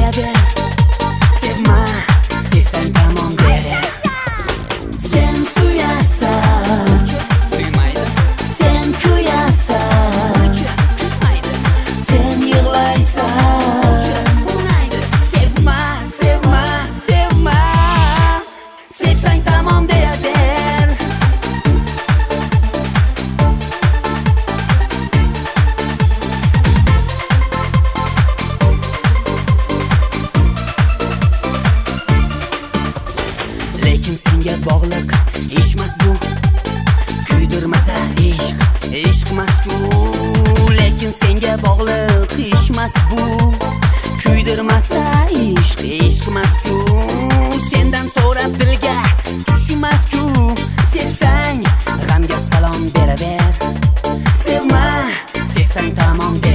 beraber. Sevma, sevsang tamom beraber. Sen suyasan, Suymaydi. sen kuyasan, sen yig'laysan. Sevma, sevma, sevma, sevsang tamom beraber. Lekin senga bog'liq ishmas bu, kuydirmasa ishqmas-ku. Lekin senga bog'liq ishmas bu, kuydirmasa ishqmas-ku. Sendan so'rab dilga tushmas-ku. Sevsang g'amga salom beraver. Sevma, sevsang tamom